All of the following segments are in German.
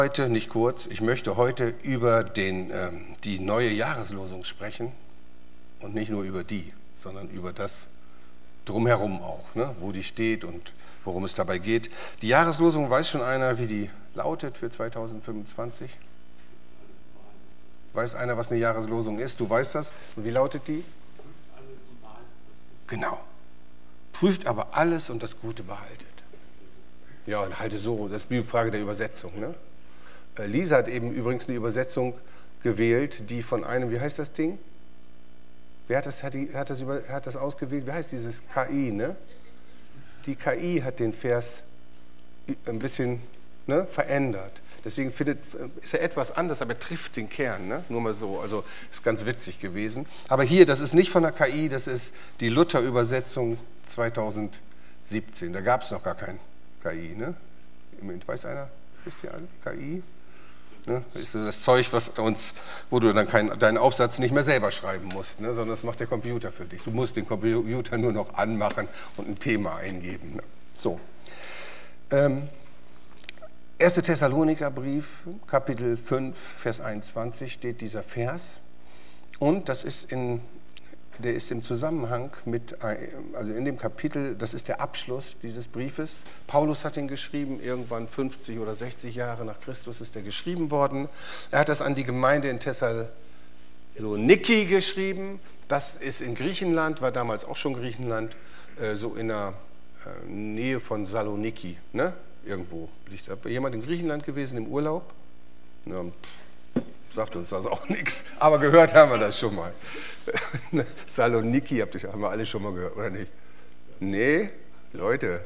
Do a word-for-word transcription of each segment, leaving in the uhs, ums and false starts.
Heute, nicht kurz, ich möchte heute über den, ähm, die neue Jahreslosung sprechen und nicht nur über die, sondern über das Drumherum auch, ne? Wo die steht und worum es dabei geht. Die Jahreslosung, weiß schon einer, wie die lautet für zweitausendfünfundzwanzig? Weiß einer, was eine Jahreslosung ist? Du weißt das. Und wie lautet die? Genau. Prüft aber alles und das Gute behaltet. Ja, und halte so, das ist die Frage der Übersetzung, ne? Lisa hat eben übrigens eine Übersetzung gewählt, die von einem, wie heißt das Ding? Wer hat das, hat die, hat das, über, hat das ausgewählt? Wie heißt dieses K I, ne? Die K I hat den Vers ein bisschen, ne, verändert. Deswegen findet, ist er etwas anders, aber er trifft den Kern, ne? Nur mal so, also ist ganz witzig gewesen. Aber hier, das ist nicht von der K I, das ist die Luther-Übersetzung zweitausendsiebzehn. Da gab es noch gar kein K I, ne? Weiß einer? Wisst ihr alle? K I? Ne? Das ist so das Zeug, was uns, wo du dann kein, deinen Aufsatz nicht mehr selber schreiben musst, ne? Sondern das macht der Computer für dich. Du musst den Computer nur noch anmachen und ein Thema eingeben. Ne? So. Ähm, erster Thessalonikerbrief, Kapitel fünf, Vers einundzwanzig steht dieser Vers. Und das ist in, der ist im Zusammenhang mit, also in dem Kapitel, das ist der Abschluss dieses Briefes. Paulus hat ihn geschrieben, irgendwann fünfzig oder sechzig Jahre nach Christus ist er geschrieben worden. Er hat das an die Gemeinde in Thessaloniki geschrieben. Das ist in Griechenland, war damals auch schon Griechenland, so in der Nähe von Saloniki, ne? Irgendwo liegt da. Jemand in Griechenland gewesen im Urlaub? Ja, sagt uns das auch nichts, aber gehört haben wir das schon mal. Saloniki, habt ihr, haben wir alle schon mal gehört, oder nicht? Nee, Leute.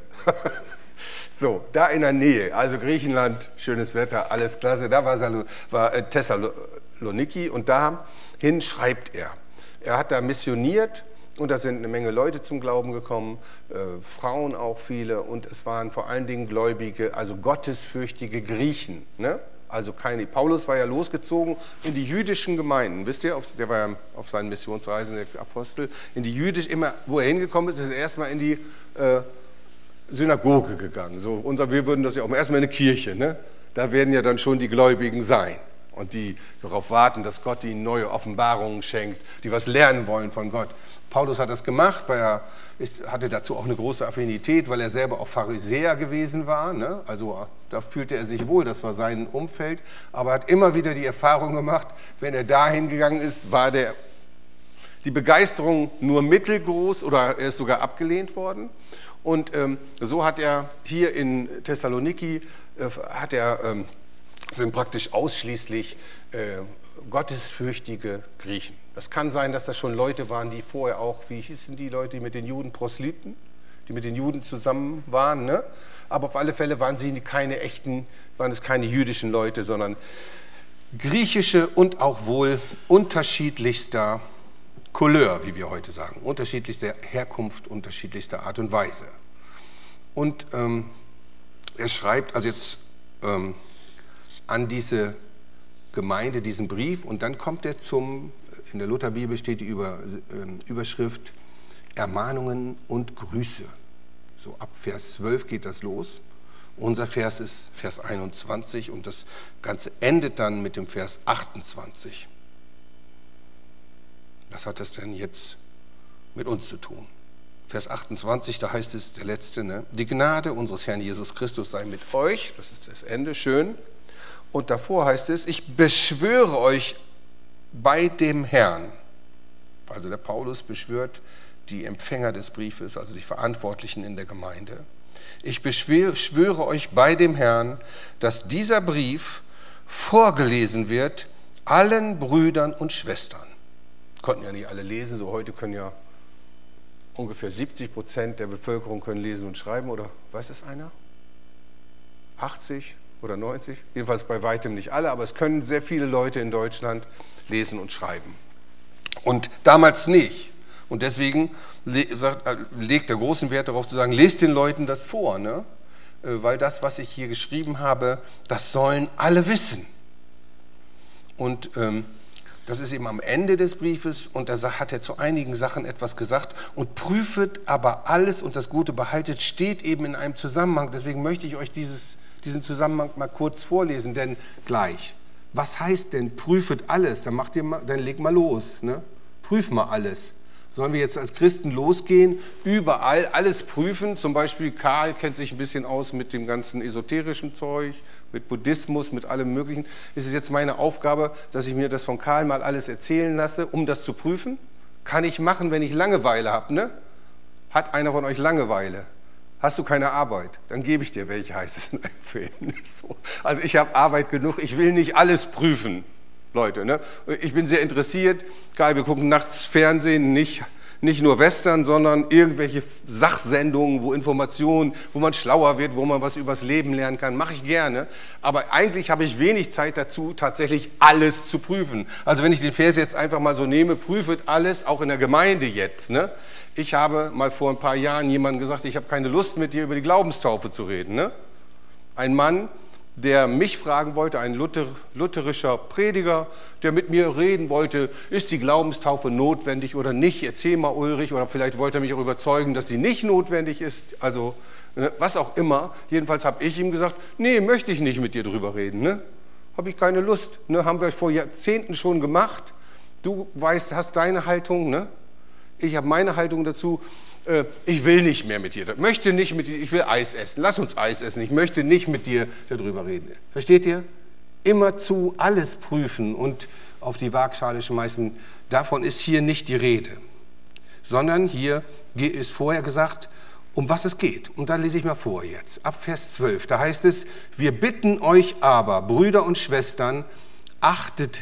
So, da in der Nähe, also Griechenland, schönes Wetter, alles klasse, da war, Salo, war äh, Thessaloniki und dahin schreibt er. Er hat da missioniert und da sind eine Menge Leute zum Glauben gekommen, äh, Frauen auch viele und es waren vor allen Dingen gläubige, also gottesfürchtige Griechen, ne? Also keine, Paulus war ja losgezogen in die jüdischen Gemeinden, wisst ihr, auf, der war ja auf seinen Missionsreisen der Apostel, in die jüdisch, immer wo er hingekommen ist, ist er erstmal in die äh, Synagoge gegangen. So, unser, wir würden das ja auch erstmal in eine Kirche, ne? Da werden ja dann schon die Gläubigen sein und die darauf warten, dass Gott ihnen neue Offenbarungen schenkt, die was lernen wollen von Gott. Paulus hat das gemacht, weil er ist, hatte dazu auch eine große Affinität, weil er selber auch Pharisäer gewesen war, ne? Also da fühlte er sich wohl, das war sein Umfeld, aber er hat immer wieder die Erfahrung gemacht, wenn er dahin gegangen ist, war der, die Begeisterung nur mittelgroß oder er ist sogar abgelehnt worden. Und ähm, so hat er hier in Thessaloniki, äh, hat er, ähm, sind praktisch ausschließlich äh, gottesfürchtige Griechen. Das kann sein, dass das schon Leute waren, die vorher auch, wie hießen die Leute, die mit den Juden Proselyten, die mit den Juden zusammen waren, ne? Aber auf alle Fälle waren sie keine echten, waren es keine jüdischen Leute, sondern griechische und auch wohl unterschiedlichster Couleur, wie wir heute sagen, unterschiedlichster Herkunft, unterschiedlichster Art und Weise. Und ähm, er schreibt also jetzt ähm, an diese Gemeinde diesen Brief und dann kommt er zum, in der Lutherbibel steht die Über, äh, Überschrift Ermahnungen und Grüße. So ab Vers zwölf geht das los. Unser Vers ist Vers einundzwanzig und das Ganze endet dann mit dem Vers achtundzwanzig. Was hat das denn jetzt mit uns zu tun? Vers achtundzwanzig, da heißt es, der letzte, ne? Die Gnade unseres Herrn Jesus Christus sei mit euch, das ist das Ende, schön. Und davor heißt es, ich beschwöre euch bei dem Herrn. Also der Paulus beschwört die Empfänger des Briefes, also die Verantwortlichen in der Gemeinde. Ich beschwöre euch bei dem Herrn, dass dieser Brief vorgelesen wird allen Brüdern und Schwestern. Konnten ja nicht alle lesen, so heute können ja ungefähr siebzig Prozent der Bevölkerung können lesen und schreiben, oder weiß es einer? achtzig oder neunzig? Jedenfalls bei weitem nicht alle, aber es können sehr viele Leute in Deutschland lesen und schreiben. Und damals nicht. Und deswegen legt er großen Wert darauf zu sagen, lest den Leuten das vor, ne? Weil das, was ich hier geschrieben habe, das sollen alle wissen. Und ähm, das ist eben am Ende des Briefes und da hat er zu einigen Sachen etwas gesagt und prüfet aber alles und das Gute behaltet, steht eben in einem Zusammenhang. Deswegen möchte ich euch dieses, diesen Zusammenhang mal kurz vorlesen, denn gleich. Was heißt denn, prüfet alles? Dann, macht ihr mal, dann leg mal los, ne? Prüf mal alles. Sollen wir jetzt als Christen losgehen, überall alles prüfen? Zum Beispiel Karl kennt sich ein bisschen aus mit dem ganzen esoterischen Zeug, mit Buddhismus, mit allem Möglichen. Ist es jetzt meine Aufgabe, dass ich mir das von Karl mal alles erzählen lasse, um das zu prüfen? Kann ich machen, wenn ich Langeweile habe, ne? Hat einer von euch Langeweile? Hast du keine Arbeit? Dann gebe ich dir welche, heißt es in einem Film. So. Also ich habe Arbeit genug, ich will nicht alles prüfen. Leute, ne? Ich bin sehr interessiert. Geil, wir gucken nachts Fernsehen, nicht, nicht nur Western, sondern irgendwelche Sachsendungen, wo Informationen, wo man schlauer wird, wo man was übers Leben lernen kann. Mache ich gerne. Aber eigentlich habe ich wenig Zeit dazu, tatsächlich alles zu prüfen. Also wenn ich den Vers jetzt einfach mal so nehme, prüfet alles, auch in der Gemeinde jetzt. Ne? Ich habe mal vor ein paar Jahren jemandem gesagt, ich habe keine Lust, mit dir über die Glaubenstaufe zu reden. Ne? Ein Mann, der mich fragen wollte, ein Luther, lutherischer Prediger, der mit mir reden wollte, ist die Glaubenstaufe notwendig oder nicht? Erzähl mal, Ulrich, oder vielleicht wollte er mich auch überzeugen, dass sie nicht notwendig ist, also was auch immer. Jedenfalls habe ich ihm gesagt, nee, möchte ich nicht mit dir drüber reden, ne? Habe ich keine Lust, ne? Haben wir vor Jahrzehnten schon gemacht. Du weißt, hast deine Haltung, ne? Ich habe meine Haltung dazu. Ich will nicht mehr mit dir, möchte nicht mit dir, ich will Eis essen, lass uns Eis essen, ich möchte nicht mit dir darüber reden. Versteht ihr? Immerzu alles prüfen und auf die Waagschale schmeißen, davon ist hier nicht die Rede. Sondern hier ist vorher gesagt, um was es geht. Und da lese ich mal vor jetzt, ab Vers zwölf, da heißt es, wir bitten euch aber, Brüder und Schwestern, achtet,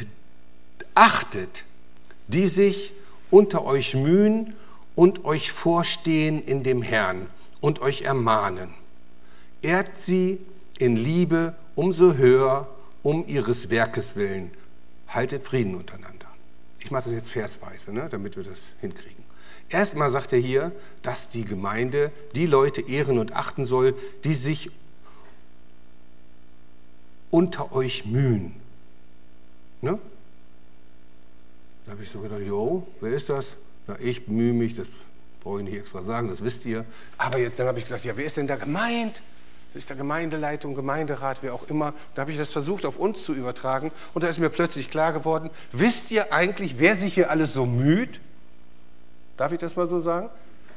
achtet, die sich unter euch mühen und euch vorstehen in dem Herrn und euch ermahnen. Ehrt sie in Liebe umso höher, um ihres Werkes willen. Haltet Frieden untereinander. Ich mache das jetzt versweise, ne, damit wir das hinkriegen. Erstmal sagt er hier, dass die Gemeinde die Leute ehren und achten soll, die sich unter euch mühen. Ne? Da habe ich so gedacht, jo, wer ist das? Na, ich bemühe mich, das brauche ich nicht extra sagen, das wisst ihr. Aber jetzt, dann habe ich gesagt, ja, wer ist denn da gemeint? Das ist der Gemeindeleitung, Gemeinderat, wer auch immer. Da habe ich das versucht, auf uns zu übertragen. Und da ist mir plötzlich klar geworden, wisst ihr eigentlich, wer sich hier alles so müht? Darf ich das mal so sagen?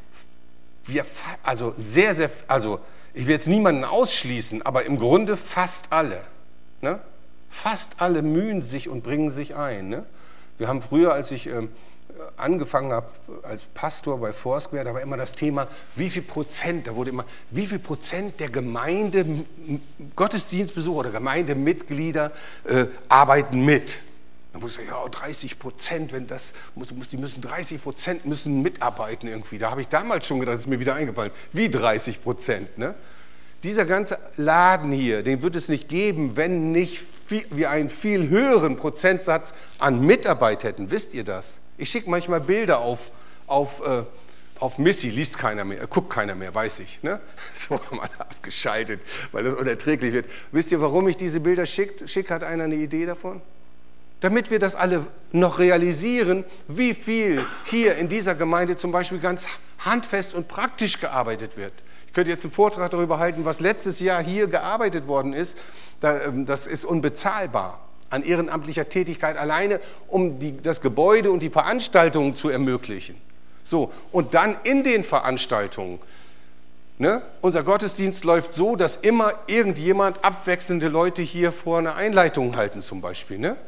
Wir, also sehr, sehr, also ich will jetzt niemanden ausschließen, aber im Grunde fast alle. Ne? Fast alle mühen sich und bringen sich ein. Ne? Wir haben früher, als ich ähm, angefangen habe als Pastor bei Foursquare, da war immer das Thema, wie viel Prozent, da wurde immer, wie viel Prozent der Gemeinde, Gottesdienstbesucher oder Gemeindemitglieder äh, arbeiten mit. Dann wurde gesagt, ja, dreißig Prozent, wenn das, muss, muss, die müssen dreißig Prozent müssen mitarbeiten irgendwie. Da habe ich damals schon gedacht, das ist mir wieder eingefallen, wie dreißig Prozent, ne? Dieser ganze Laden hier, den wird es nicht geben, wenn nicht viel, wir einen viel höheren Prozentsatz an Mitarbeit hätten. Wisst ihr das? Ich schicke manchmal Bilder auf, auf, äh, auf Missy, liest keiner mehr, äh, guckt keiner mehr, weiß ich. Ne? So haben wir abgeschaltet, weil das unerträglich wird. Wisst ihr, warum ich diese Bilder schicke? Schick, hat einer eine Idee davon? Damit wir das alle noch realisieren, wie viel hier in dieser Gemeinde zum Beispiel ganz handfest und praktisch gearbeitet wird. Ich könnte jetzt einen Vortrag darüber halten, was letztes Jahr hier gearbeitet worden ist. Das ist unbezahlbar an ehrenamtlicher Tätigkeit alleine, um die, das Gebäude und die Veranstaltungen zu ermöglichen. So, und dann in den Veranstaltungen, ne, unser Gottesdienst läuft so, dass immer irgendjemand abwechselnde Leute hier vorne Einleitungen halten zum Beispiel. Ne?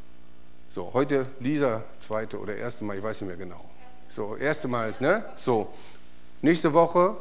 So, heute Lisa, zweite oder erste Mal, ich weiß nicht mehr genau. So, erste Mal, ne? So, nächste Woche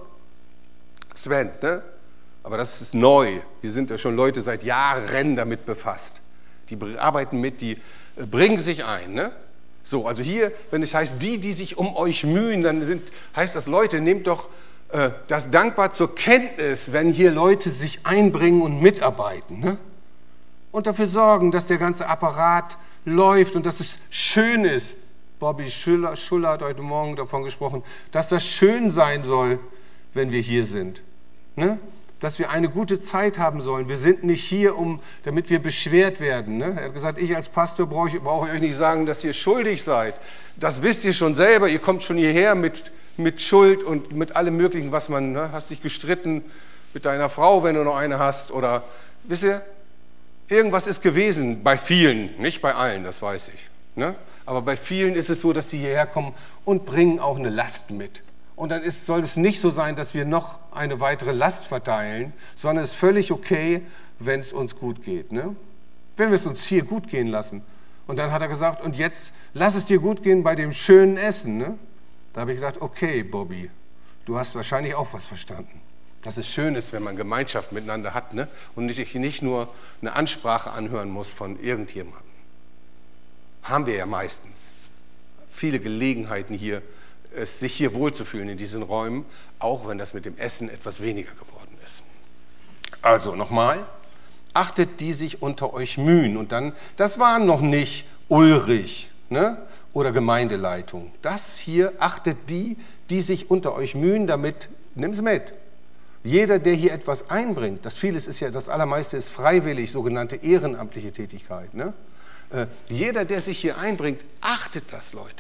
Sven, ne? Aber das ist neu. Hier sind ja schon Leute seit Jahren damit befasst. Die arbeiten mit, die bringen sich ein, ne? So, also hier, wenn es heißt, die, die sich um euch mühen, dann sind, heißt das, Leute, nehmt doch äh, das dankbar zur Kenntnis, wenn hier Leute sich einbringen und mitarbeiten, ne? Und dafür sorgen, dass der ganze Apparat läuft und dass es schön ist. Bobby Schuller, Schuller hat heute Morgen davon gesprochen, dass das schön sein soll, wenn wir hier sind. Ne? Dass wir eine gute Zeit haben sollen. Wir sind nicht hier, um, damit wir beschwert werden. Ne? Er hat gesagt, ich als Pastor brauche, brauche euch nicht sagen, dass ihr schuldig seid. Das wisst ihr schon selber. Ihr kommt schon hierher mit, mit Schuld und mit allem Möglichen, was man, ne? Hast dich gestritten, mit deiner Frau, wenn du noch eine hast. Oder, wisst ihr, irgendwas ist gewesen, bei vielen, nicht bei allen, das weiß ich. Ne? Aber bei vielen ist es so, dass sie hierher kommen und bringen auch eine Last mit. Und dann ist, soll es nicht so sein, dass wir noch eine weitere Last verteilen, sondern es ist völlig okay, wenn es uns gut geht. Ne? Wenn wir es uns hier gut gehen lassen. Und dann hat er gesagt, und jetzt lass es dir gut gehen bei dem schönen Essen. Ne? Da habe ich gesagt, okay, Bobby, du hast wahrscheinlich auch was verstanden. Dass es schön ist, wenn man Gemeinschaft miteinander hat, ne? Und sich nicht nur eine Ansprache anhören muss von irgendjemandem. Haben wir ja meistens. Viele Gelegenheiten hier, es sich hier wohlzufühlen in diesen Räumen, auch wenn das mit dem Essen etwas weniger geworden ist. Also nochmal, achtet, die sich unter euch mühen. Und dann, das waren noch nicht Ulrich, ne? Oder Gemeindeleitung. Das hier, achtet die, die sich unter euch mühen, damit, nimm's mit. Jeder, der hier etwas einbringt, das vieles ist ja, das allermeiste ist freiwillig, sogenannte ehrenamtliche Tätigkeit. Ne? Äh, jeder, der sich hier einbringt, achtet das, Leute.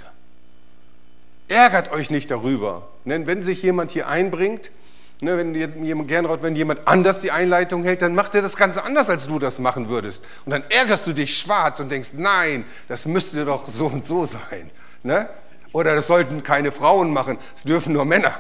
Ärgert euch nicht darüber. Denn wenn sich jemand hier einbringt, ne, wenn jemand, Gernot, wenn jemand anders die Einleitung hält, dann macht er das Ganze anders, als du das machen würdest. Und dann ärgerst du dich schwarz und denkst, nein, das müsste doch so und so sein. Ne? Oder das sollten keine Frauen machen, es dürfen nur Männer.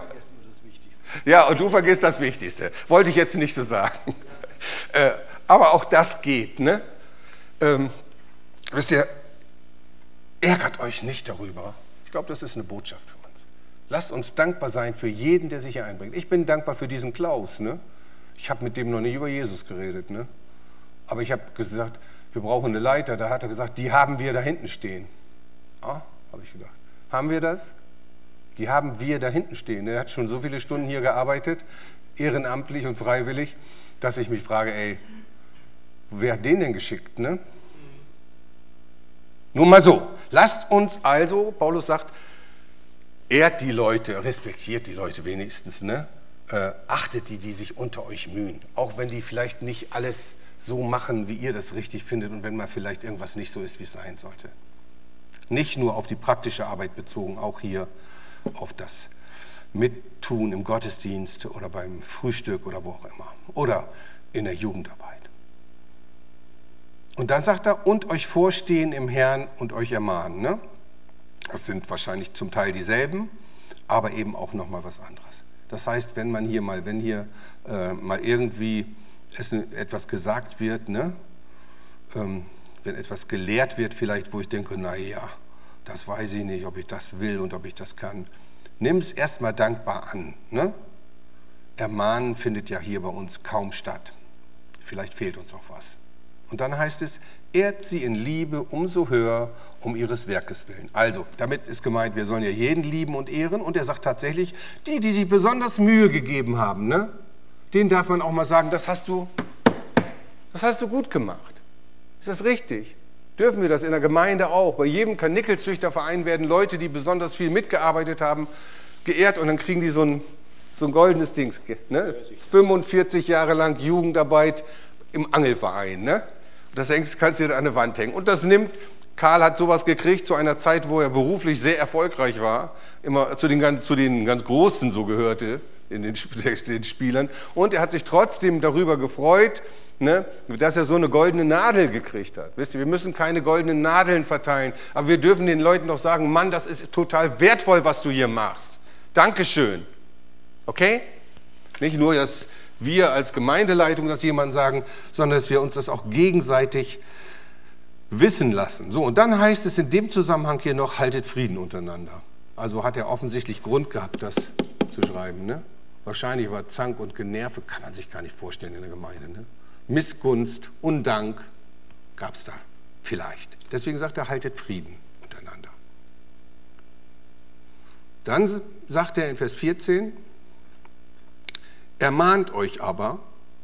Ja, und du vergisst das Wichtigste. Wollte ich jetzt nicht so sagen. Äh, aber auch das geht. Ne? Ähm, wisst ihr, ärgert euch nicht darüber. Ich glaube, das ist eine Botschaft für uns. Lasst uns dankbar sein für jeden, der sich hier einbringt. Ich bin dankbar für diesen Klaus. Ne? Ich habe mit dem noch nicht über Jesus geredet. Ne? Aber ich habe gesagt, wir brauchen eine Leiter. Da hat er gesagt, die haben wir da hinten stehen. Ah, habe ich gedacht. Haben wir das? Die haben wir da hinten stehen. Er hat schon so viele Stunden hier gearbeitet, ehrenamtlich und freiwillig, dass ich mich frage, ey, wer hat den denn geschickt? Ne? Nur mal so, lasst uns also, Paulus sagt, ehrt die Leute, respektiert die Leute wenigstens, ne? äh, achtet die, die sich unter euch mühen. Auch wenn die vielleicht nicht alles so machen, wie ihr das richtig findet und wenn mal vielleicht irgendwas nicht so ist, wie es sein sollte. Nicht nur auf die praktische Arbeit bezogen, auch hier auf das Mittun im Gottesdienst oder beim Frühstück oder wo auch immer. Oder in der Jugendarbeit. Und dann sagt er, und euch vorstehen im Herrn und euch ermahnen. Ne? Das sind wahrscheinlich zum Teil dieselben, aber eben auch nochmal was anderes. Das heißt, wenn man hier mal, wenn hier äh, mal irgendwie es, etwas gesagt wird, ne? ähm, wenn etwas gelehrt wird vielleicht, wo ich denke, naja, das weiß ich nicht, ob ich das will und ob ich das kann. Nimm es erstmal dankbar an. Ne? Ermahnen findet ja hier bei uns kaum statt. Vielleicht fehlt uns auch was. Und dann heißt es, ehrt sie in Liebe umso höher um ihres Werkes willen. Also, damit ist gemeint, wir sollen ja jeden lieben und ehren. Und er sagt tatsächlich, die, die sich besonders Mühe gegeben haben, ne? Denen darf man auch mal sagen, das hast du, das hast du gut gemacht. Ist das richtig? Dürfen wir das in der Gemeinde auch? Bei jedem Karnickelzüchterverein werden Leute, die besonders viel mitgearbeitet haben, geehrt und dann kriegen die so ein, so ein goldenes Ding. Ne? fünfundvierzig Jahre lang Jugendarbeit im Angelverein. Ne? Das kannst du dir an der Wand hängen. Und das nimmt, Karl hat sowas gekriegt zu einer Zeit, wo er beruflich sehr erfolgreich war, immer zu den ganz, zu den ganz Großen so gehörte, in den, den Spielern. Und er hat sich trotzdem darüber gefreut, ne, dass er so eine goldene Nadel gekriegt hat. Wisst ihr, wir müssen keine goldenen Nadeln verteilen, aber wir dürfen den Leuten doch sagen, Mann, das ist total wertvoll, was du hier machst. Dankeschön. Okay? Nicht nur, dass wir als Gemeindeleitung das jemandem sagen, sondern dass wir uns das auch gegenseitig wissen lassen. So, und dann heißt es in dem Zusammenhang hier noch, haltet Frieden untereinander. Also hat er offensichtlich Grund gehabt, das zu schreiben. Ne? Wahrscheinlich war Zank und Generve, kann man sich gar nicht vorstellen in der Gemeinde. Ne? Missgunst, Undank gab es da vielleicht. Deswegen sagt er, haltet Frieden untereinander. Dann sagt er in Vers vierzehn, ermahnt euch aber,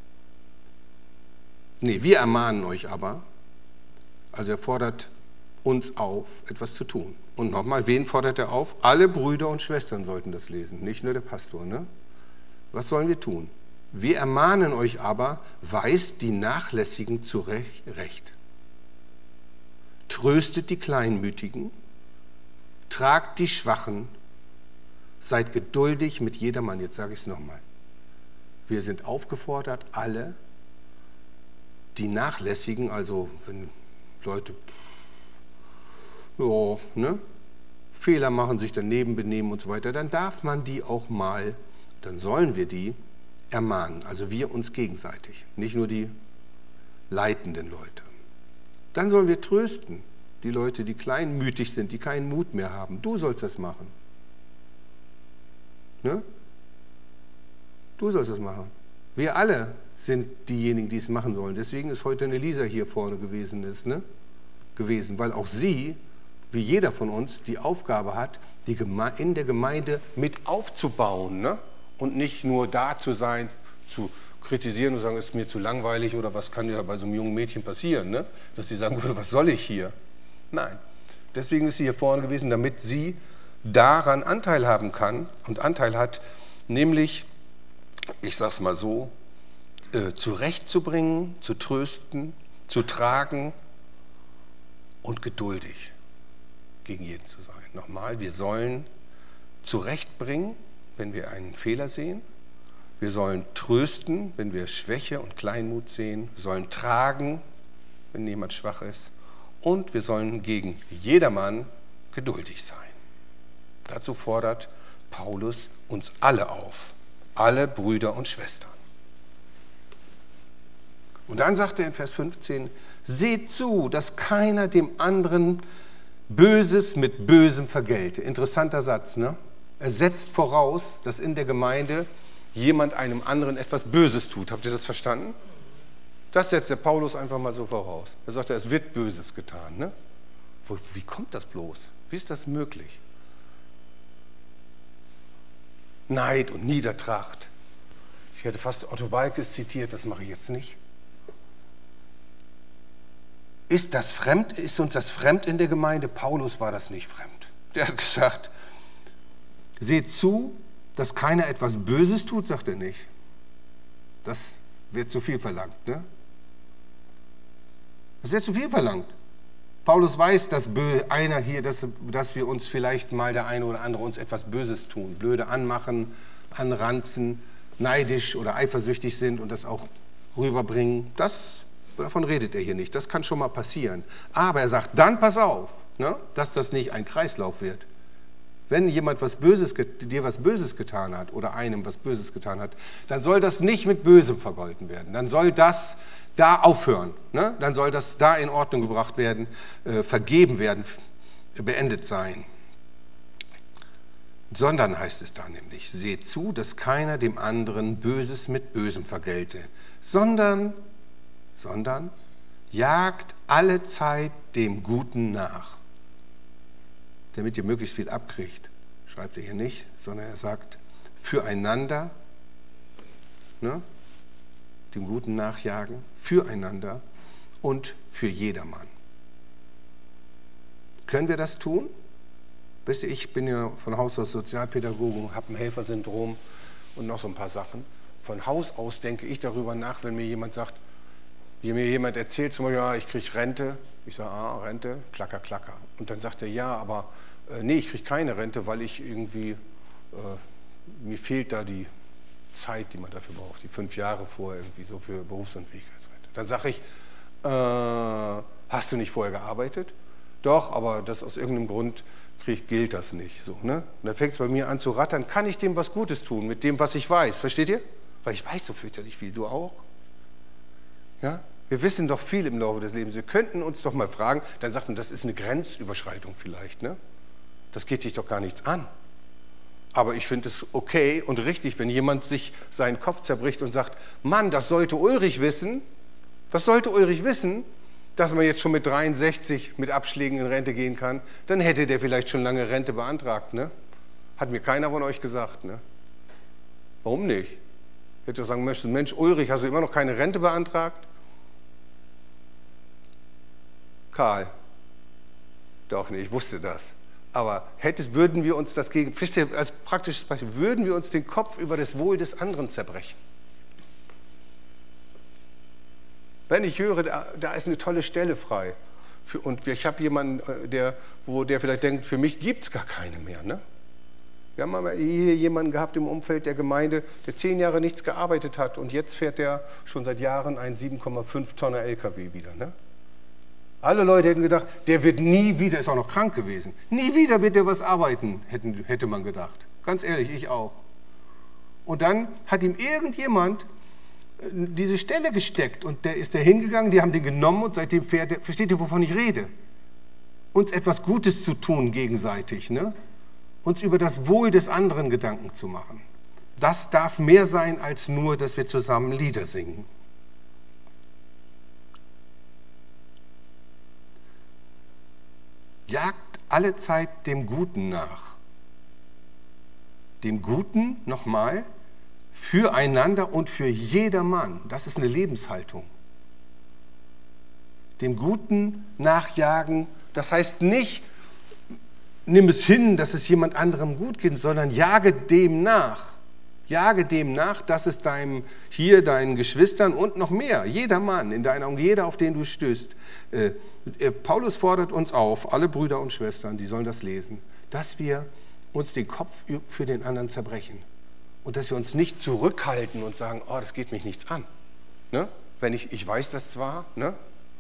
nee, wir ermahnen euch aber, also er fordert uns auf, etwas zu tun. Und nochmal, wen fordert er auf? Alle Brüder und Schwestern sollten das lesen, nicht nur der Pastor. Ne? Was sollen wir tun? Wir ermahnen euch aber, weist die Nachlässigen zurecht. Tröstet die Kleinmütigen, tragt die Schwachen, seid geduldig mit jedermann. Jetzt sage ich es nochmal. wir sind aufgefordert, alle, die nachlässigen, also wenn Leute ja, ne, Fehler machen, sich daneben benehmen und so weiter, dann darf man die auch mal, dann sollen wir die ermahnen, also wir uns gegenseitig, nicht nur die leitenden Leute. Dann sollen wir trösten, die Leute, die kleinmütig sind, die keinen Mut mehr haben. Du sollst das machen. Ne? Du sollst das machen. Wir alle sind diejenigen, die es machen sollen. Deswegen ist heute eine Lisa hier vorne gewesen, ist, ne? gewesen, weil auch sie, wie jeder von uns, die Aufgabe hat, die Geme- in der Gemeinde mit aufzubauen, ne? Und nicht nur da zu sein, zu kritisieren und sagen, es ist mir zu langweilig oder was kann ja bei so einem jungen Mädchen passieren, ne? Dass sie sagen würde, was soll ich hier? Nein. Deswegen ist sie hier vorne gewesen, damit sie daran Anteil haben kann und Anteil hat, nämlich, ich sage es mal so, äh, zurechtzubringen, zu trösten, zu tragen und geduldig gegen jeden zu sein. Nochmal, wir sollen zurechtbringen, wenn wir einen Fehler sehen. Wir sollen trösten, wenn wir Schwäche und Kleinmut sehen. Wir sollen tragen, wenn jemand schwach ist. Und wir sollen gegen jedermann geduldig sein. Dazu fordert Paulus uns alle auf, alle Brüder und Schwestern. Und dann sagt er in Vers fünfzehn, seht zu, dass keiner dem anderen Böses mit Bösem vergelte. Interessanter Satz, ne? Er setzt voraus, dass in der Gemeinde jemand einem anderen etwas Böses tut. Habt ihr das verstanden? Das setzt der Paulus einfach mal so voraus. Er sagt, es wird Böses getan. Ne? Wie kommt das bloß? Wie ist das möglich? Neid und Niedertracht. Ich hätte fast Otto Walkes zitiert, das mache ich jetzt nicht. Ist das fremd? Ist uns das fremd in der Gemeinde? Paulus war das nicht fremd. Der hat gesagt, seht zu, dass keiner etwas Böses tut, sagt er nicht. Das wird zu viel verlangt. Ne? Das wird zu viel verlangt. Paulus weiß, dass einer hier, dass, dass wir uns vielleicht mal der eine oder andere uns etwas Böses tun, blöde anmachen, anranzen, neidisch oder eifersüchtig sind und das auch rüberbringen. Das, davon redet er hier nicht. Das kann schon mal passieren. Aber er sagt, dann pass auf, ne, dass das nicht ein Kreislauf wird. Wenn jemand was Böses, dir was Böses getan hat oder einem was Böses getan hat, dann soll das nicht mit Bösem vergolten werden. Dann soll das da aufhören. Ne? Dann soll das da in Ordnung gebracht werden, äh, vergeben werden, beendet sein. Sondern heißt es da nämlich, seht zu, dass keiner dem anderen Böses mit Bösem vergelte, sondern, sondern jagt alle Zeit dem Guten nach. Damit ihr möglichst viel abkriegt, schreibt er hier nicht, sondern er sagt, füreinander, ne, dem Guten nachjagen, füreinander und für jedermann. Können wir das tun? Wisst ihr, ich bin ja von Haus aus Sozialpädagoge, habe ein Helfersyndrom und noch so ein paar Sachen. Von Haus aus denke ich darüber nach, wenn mir jemand sagt, wie mir jemand erzählt, zum Beispiel, ja, ich kriege Rente. Ich sage, ah, Rente, klacker, klacker. Und dann sagt er, ja, aber äh, nee, ich kriege keine Rente, weil ich irgendwie, äh, mir fehlt da die Zeit, die man dafür braucht, die fünf Jahre vorher irgendwie so für Berufsunfähigkeitsrente. Dann sage ich, äh, hast du nicht vorher gearbeitet? Doch, aber das aus irgendeinem Grund krieg, gilt das nicht. So, ne? Und dann fängt es bei mir an zu rattern, kann ich dem was Gutes tun, mit dem, was ich weiß, versteht ihr? Weil ich weiß so fürchterlich viel, du auch. Ja? Wir wissen doch viel im Laufe des Lebens. Wir könnten uns doch mal fragen, dann sagt man, das ist eine Grenzüberschreitung vielleicht. Ne? Das geht dich doch gar nichts an. Aber ich finde es okay und richtig, wenn jemand sich seinen Kopf zerbricht und sagt, Mann, das sollte Ulrich wissen. Was sollte Ulrich wissen, dass man jetzt schon mit dreiundsechzig mit Abschlägen in Rente gehen kann? Dann hätte der vielleicht schon lange Rente beantragt. Ne? Hat mir keiner von euch gesagt. Ne? Warum nicht? Ich hätte doch sagen müssen, Mensch, Ulrich, hast du immer noch keine Rente beantragt? Karl, doch nicht, ich wusste das. Aber hätte, würden wir uns das gegen, wisst ihr, als praktisches Beispiel, würden wir uns den Kopf über das Wohl des anderen zerbrechen? Wenn ich höre, da, da ist eine tolle Stelle frei für, und ich habe jemanden, der, wo der vielleicht denkt, für mich gibt es gar keine mehr. Ne? Wir haben mal hier jemanden gehabt im Umfeld der Gemeinde, der zehn Jahre nichts gearbeitet hat und jetzt fährt der schon seit Jahren einen sieben Komma fünf Tonner L K W wieder. Ne? Alle Leute hätten gedacht, der wird nie wieder, ist auch noch krank gewesen, nie wieder wird der was arbeiten, hätten, hätte man gedacht. Ganz ehrlich, ich auch. Und dann hat ihm irgendjemand diese Stelle gesteckt und der ist da hingegangen, die haben den genommen und seitdem fährt er, versteht ihr, wovon ich rede? Uns etwas Gutes zu tun gegenseitig, ne? Uns über das Wohl des anderen Gedanken zu machen. Das darf mehr sein als nur, dass wir zusammen Lieder singen. Jagt alle Zeit dem Guten nach. Dem Guten, nochmal, füreinander und für jedermann. Das ist eine Lebenshaltung. Dem Guten nachjagen, das heißt nicht, nimm es hin, dass es jemand anderem gut geht, sondern jage dem nach. Jage dem nach, dass es deinem, hier deinen Geschwistern und noch mehr, jeder Mann in deiner Umgebung, jeder, auf den du stößt. Äh, Paulus fordert uns auf, alle Brüder und Schwestern, die sollen das lesen, dass wir uns den Kopf für den anderen zerbrechen. Und dass wir uns nicht zurückhalten und sagen, oh, das geht mich nichts an. Ne? Wenn ich, ich weiß das zwar, ne?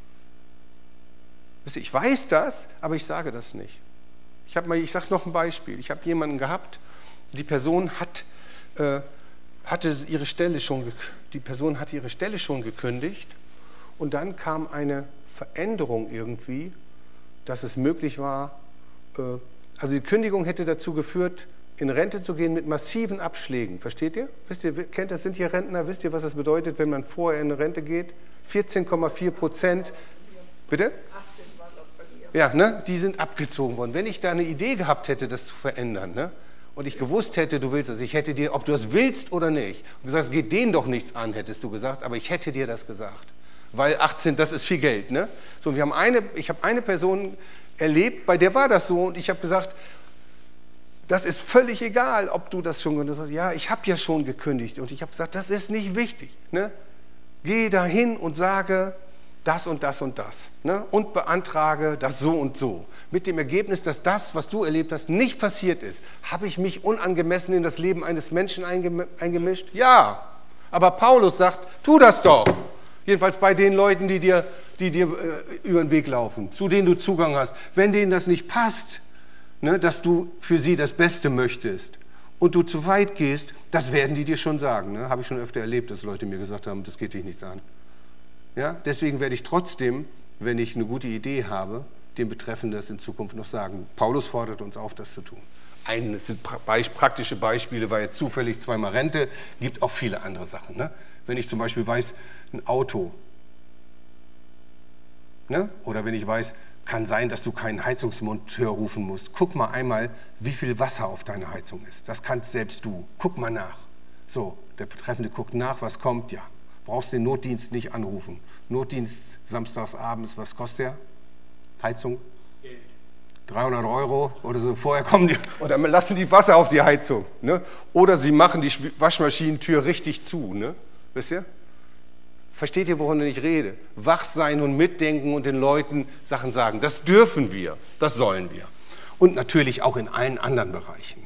Ich weiß das, aber ich sage das nicht. Ich, ich sage noch ein Beispiel. Ich habe jemanden gehabt, die Person hat, äh, hatte ihre Stelle schon, die Person hatte ihre Stelle schon gekündigt und dann kam eine Veränderung irgendwie, dass es möglich war, äh, also die Kündigung hätte dazu geführt, in Rente zu gehen mit massiven Abschlägen. Versteht ihr? Wisst ihr, kennt das, sind hier Rentner? Wisst ihr, was das bedeutet, wenn man vorher in Rente geht? vierzehn Komma vier Prozent. Bitte? Ja, ne? Die sind abgezogen worden. Wenn ich da eine Idee gehabt hätte, das zu verändern, ne? Und ich gewusst hätte, du willst das, ich hätte dir, ob du das willst oder nicht, und gesagt, es geht denen doch nichts an, hättest du gesagt, aber ich hätte dir das gesagt. Weil achtzehn, das ist viel Geld, ne? So, wir haben eine, ich habe eine Person erlebt, bei der war das so und ich habe gesagt, das ist völlig egal, ob du das schon gekündigt hast. Ja, ich habe ja schon gekündigt und ich habe gesagt, das ist nicht wichtig, ne? Geh dahin und sage, das und das und das, ne? Und beantrage das so und so. Mit dem Ergebnis, dass das, was du erlebt hast, nicht passiert ist. Habe ich mich unangemessen in das Leben eines Menschen eingemischt? Ja, aber Paulus sagt, tu das doch. Jedenfalls bei den Leuten, die dir, die dir äh, über den Weg laufen, zu denen du Zugang hast. Wenn denen das nicht passt, ne, dass du für sie das Beste möchtest und du zu weit gehst, das werden die dir schon sagen. Ne? Habe ich schon öfter erlebt, dass Leute mir gesagt haben, das geht dich nichts an. Ja, deswegen werde ich trotzdem, wenn ich eine gute Idee habe, dem Betreffenden das in Zukunft noch sagen. Paulus fordert uns auf, das zu tun. Ein, das sind praktische Beispiele, war jetzt zufällig zweimal Rente, gibt auch viele andere Sachen. Ne? Wenn ich zum Beispiel weiß, ein Auto, ne? Oder wenn ich weiß, kann sein, dass du keinen Heizungsmonteur rufen musst. Guck mal einmal, wie viel Wasser auf deiner Heizung ist. Das kannst selbst du. Guck mal nach. So, der Betreffende guckt nach, was kommt, ja. Brauchst den Notdienst nicht anrufen. Notdienst samstags abends, was kostet der? Heizung? Geld. dreihundert Euro oder so. Vorher kommen die, oder lassen die Wasser auf die Heizung. Ne? Oder sie machen die Waschmaschinentür richtig zu. Ne? Wisst ihr? Versteht ihr, wovon ich rede? Wach sein und mitdenken und den Leuten Sachen sagen. Das dürfen wir, das sollen wir. Und natürlich auch in allen anderen Bereichen.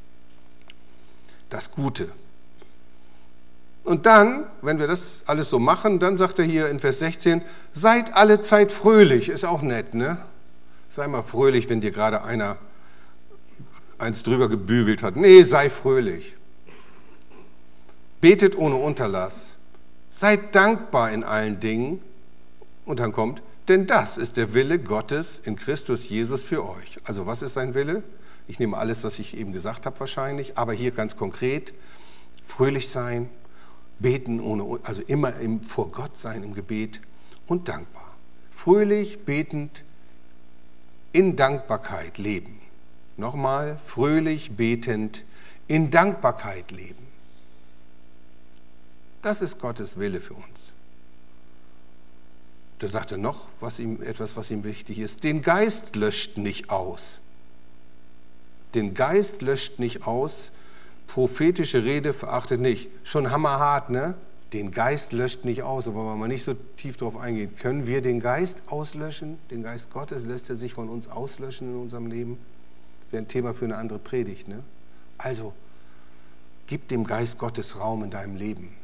Das Gute. Und dann, wenn wir das alles so machen, dann sagt er hier in Vers sechzehn, seid alle Zeit fröhlich. Ist auch nett, ne? Sei mal fröhlich, wenn dir gerade einer eins drüber gebügelt hat. Nee, sei fröhlich. Betet ohne Unterlass. Seid dankbar in allen Dingen. Und dann kommt, denn das ist der Wille Gottes in Christus Jesus für euch. Also was ist sein Wille? Ich nehme alles, was ich eben gesagt habe wahrscheinlich, aber hier ganz konkret, fröhlich sein, beten ohne, also immer im, vor Gott sein im Gebet und dankbar. Fröhlich, betend, in Dankbarkeit leben. Nochmal, fröhlich, betend, in Dankbarkeit leben. Das ist Gottes Wille für uns. Da sagt er noch was ihm, etwas, was ihm wichtig ist. Den Geist löscht nicht aus. Den Geist löscht nicht aus. Prophetische Rede verachtet nicht. Schon hammerhart, ne? Den Geist löscht nicht aus. Aber wenn wir mal nicht so tief drauf eingehen, können wir den Geist auslöschen? Den Geist Gottes, lässt er sich von uns auslöschen in unserem Leben? Das wäre ein Thema für eine andere Predigt, ne? Also, gib dem Geist Gottes Raum in deinem Leben.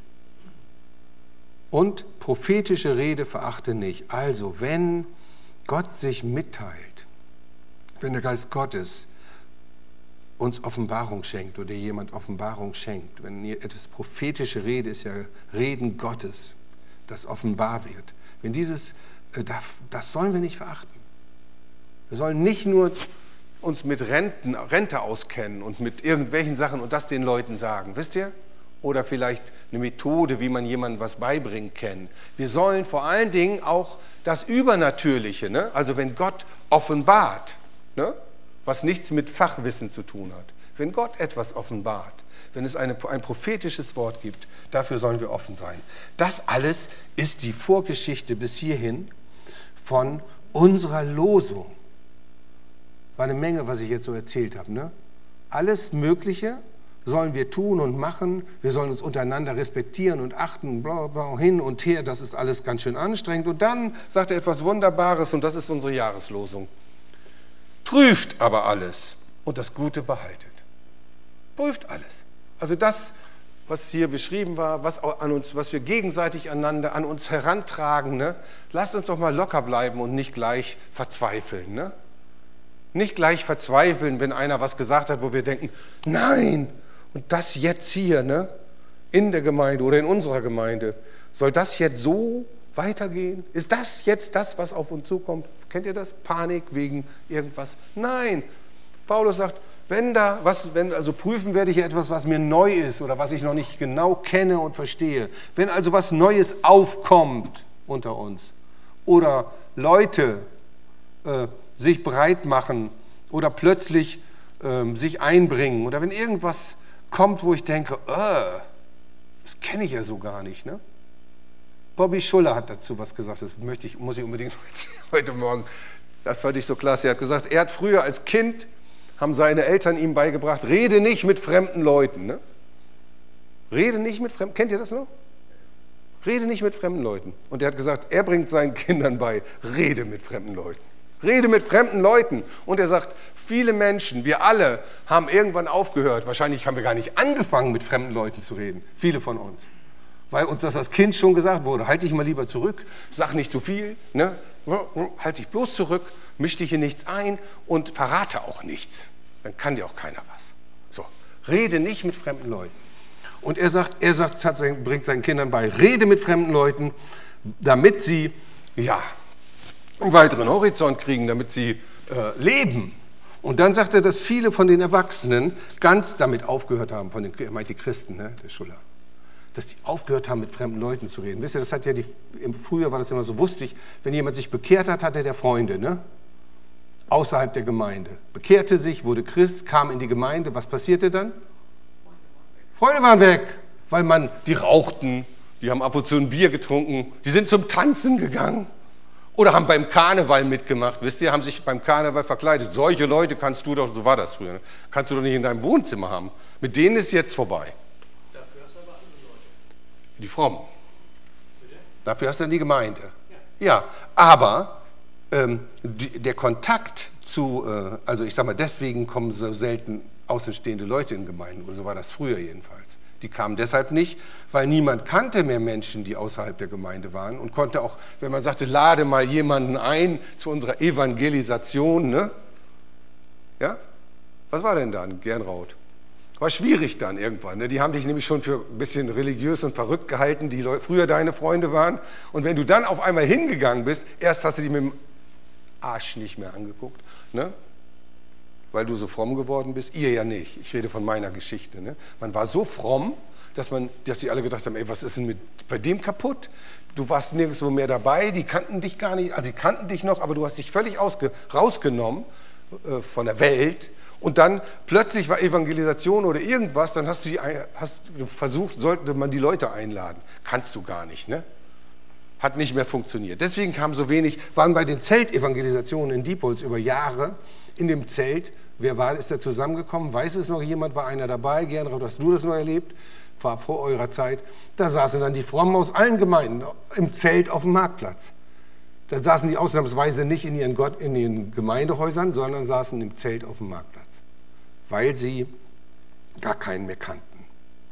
Und prophetische Rede verachte nicht. Also, wenn Gott sich mitteilt, wenn der Geist Gottes uns Offenbarung schenkt oder jemand Offenbarung schenkt, wenn ihr etwas prophetische Rede ist ja Reden Gottes, das offenbar wird. Wenn dieses, das sollen wir nicht verachten. Wir sollen nicht nur uns mit Renten, Rente auskennen und mit irgendwelchen Sachen und das den Leuten sagen, wisst ihr? Oder vielleicht eine Methode, wie man jemandem was beibringt, kennen. Wir sollen vor allen Dingen auch das Übernatürliche, ne? Also wenn Gott offenbart, ne? Was nichts mit Fachwissen zu tun hat. Wenn Gott etwas offenbart, wenn es eine, ein prophetisches Wort gibt, dafür sollen wir offen sein. Das alles ist die Vorgeschichte bis hierhin von unserer Losung. War eine Menge, was ich jetzt so erzählt habe. Ne? Alles Mögliche sollen wir tun und machen. Wir sollen uns untereinander respektieren und achten, bla bla, hin und her. Das ist alles ganz schön anstrengend. Und dann sagt er etwas Wunderbares und das ist unsere Jahreslosung. Prüft aber alles und das Gute behaltet. Prüft alles. Also das, was hier beschrieben war, was, an uns, was wir gegenseitig aneinander, an uns herantragen, ne? Lasst uns doch mal locker bleiben und nicht gleich verzweifeln. Ne? Nicht gleich verzweifeln, wenn einer was gesagt hat, wo wir denken, nein, und das jetzt hier, ne? In der Gemeinde oder in unserer Gemeinde, soll das jetzt so weitergehen? Ist das jetzt das, was auf uns zukommt? Kennt ihr das? Panik wegen irgendwas? Nein. Paulus sagt, wenn da was, wenn also prüfen werde ich etwas, was mir neu ist oder was ich noch nicht genau kenne und verstehe. Wenn also was Neues aufkommt unter uns oder Leute äh, sich breit machen oder plötzlich äh, sich einbringen oder wenn irgendwas kommt, wo ich denke, äh, das kenne ich ja so gar nicht, ne? Bobby Schuller hat dazu was gesagt, das möchte ich, muss ich unbedingt erzählen heute Morgen. Das fand ich so klasse. Er hat gesagt, er hat früher als Kind, haben seine Eltern ihm beigebracht, rede nicht mit fremden Leuten. Ne? Rede nicht mit fremden, kennt ihr das noch? Rede nicht mit fremden Leuten. Und er hat gesagt, er bringt seinen Kindern bei, rede mit fremden Leuten. Rede mit fremden Leuten. Und er sagt, viele Menschen, wir alle haben irgendwann aufgehört, wahrscheinlich haben wir gar nicht angefangen, mit fremden Leuten zu reden. Viele von uns. Weil uns das als Kind schon gesagt wurde, halt dich mal lieber zurück, sag nicht zu viel, ne? Halt dich bloß zurück, misch dich in nichts ein und verrate auch nichts. Dann kann dir auch keiner was. So, rede nicht mit fremden Leuten. Und er sagt, er sagt, hat sein, bringt seinen Kindern bei, rede mit fremden Leuten, damit sie ja, einen weiteren Horizont kriegen, damit sie äh, leben. Und dann sagt er, dass viele von den Erwachsenen ganz damit aufgehört haben, von den, er meint die Christen, ne, der Schuller. Dass die aufgehört haben, mit fremden Leuten zu reden. Wisst ihr, das hat ja die, früher war das immer so, wusste ich, wenn jemand sich bekehrt hat, hatte der Freunde, ne? Außerhalb der Gemeinde. Bekehrte sich, wurde Christ, kam in die Gemeinde, was passierte dann? Freunde waren weg, weil man, die rauchten, die haben ab und zu ein Bier getrunken, die sind zum Tanzen gegangen oder haben beim Karneval mitgemacht, wisst ihr, haben sich beim Karneval verkleidet. Solche Leute kannst du doch, so war das früher, ne? Kannst du doch nicht in deinem Wohnzimmer haben. Mit denen ist jetzt vorbei. Die Frommen. Dafür hast du dann die Gemeinde. Ja, ja, aber ähm, die, der Kontakt zu, äh, also ich sag mal, deswegen kommen so selten außenstehende Leute in Gemeinden, oder so war das früher jedenfalls. Die kamen deshalb nicht, weil niemand kannte mehr Menschen, die außerhalb der Gemeinde waren und konnte auch, wenn man sagte, lade mal jemanden ein zu unserer Evangelisation, ne? Ja? Was war denn da in Gernraud? War schwierig dann irgendwann. Ne? Die haben dich nämlich schon für ein bisschen religiös und verrückt gehalten, die Leute, früher deine Freunde waren. Und wenn du dann auf einmal hingegangen bist, erst hast du die mit dem Arsch nicht mehr angeguckt, ne? Weil du so fromm geworden bist. Ihr ja nicht. Ich rede von meiner Geschichte. Ne? Man war so fromm, dass, man, dass die alle gedacht haben, ey, was ist denn mit, bei dem kaputt? Du warst nirgendwo mehr dabei, die kannten dich gar nicht, also die kannten dich noch, aber du hast dich völlig ausge, rausgenommen äh, von der Welt. Und dann plötzlich war Evangelisation oder irgendwas, dann hast du, die, hast du versucht, sollte man die Leute einladen. Kannst du gar nicht, ne? Hat nicht mehr funktioniert. Deswegen kamen so wenig, waren bei den Zeltevangelisationen in Diepholz über Jahre in dem Zelt. Wer war, ist da zusammengekommen? Weiß es noch jemand? War einer dabei? Gernraud, hast du das noch erlebt? War vor eurer Zeit. Da saßen dann die Frommen aus allen Gemeinden im Zelt auf dem Marktplatz. Dann saßen die ausnahmsweise nicht in ihren, Gott, in ihren Gemeindehäusern, sondern saßen im Zelt auf dem Marktplatz. Weil sie gar keinen mehr kannten.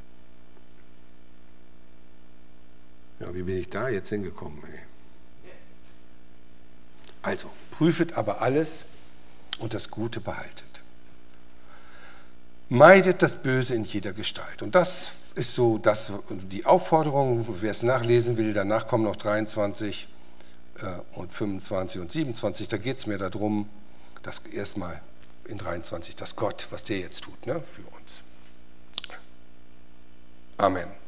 Ja, wie bin ich da jetzt hingekommen? Ey? Also, prüfet aber alles und das Gute behaltet. Meidet das Böse in jeder Gestalt. Und das ist so das, die Aufforderung, wer es nachlesen will, danach kommen noch dreiundzwanzig und fünfundzwanzig und siebenundzwanzig. Da geht es mir darum, dass erstmal in dreiundzwanzig, dass Gott, was der jetzt tut, ne, für uns. Amen.